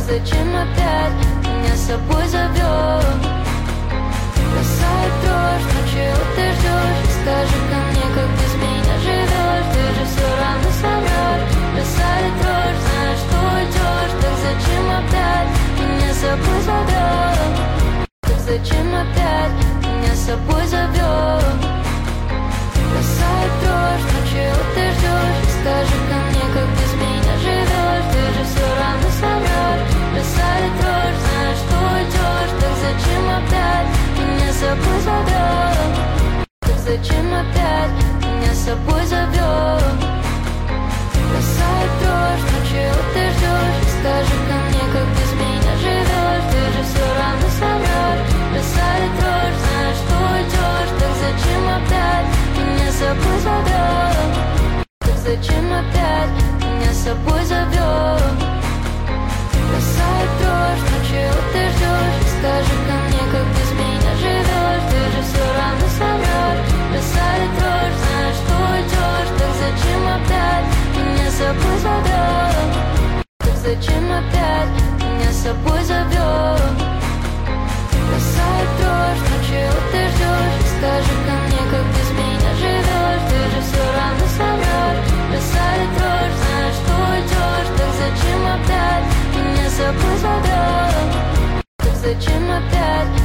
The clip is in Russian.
Зачем опять меня с собой зовешь? Бросает дрожь, ночью ты ждешь. Скажи-ка мне, как без меня живешь? Ты же все равно соврешь. Бросает дрожь, знаешь, что уйдешь. Так зачем опять меня с собой зовешь? Так зачем опять меня с собой зовешь? Бросает дрожь, ночью ты ждешь. Скажи-ка мне, как без меня живешь? Ты же все равно соврешь. Бросает дрожь, знаешь, что уйдешь. Так зачем опять меня с собой зовешь? Так зачем опять меня с собой зовешь? Бросает дрожь, ночью ты ждешь. Скажи-ка мне, как без меня живешь? Ты же все равно соврешь. Бросает дрожь, знаешь, что уйдешь. Так зачем опять меня с собой зовешь? Так зачем опять меня с собой зовешь? Бросает дрожь, ночью ты ждешь. Скажи-ка мне, как без меня живешь? Ты же все равно соврешь. Бросает дрожь, знаешь, что уйдешь. Так зачем опять меня с собой зовешь? Так зачем опять меня с собой зовешь? Бросает дрожь, ночью ты ждешь. Скажи-ка мне, как без меня живешь? Ты же все равно соврешь. Бросает дрожь, знаешь, что уйдешь. Так зачем опять меня с собой зовешь? Так зачем опять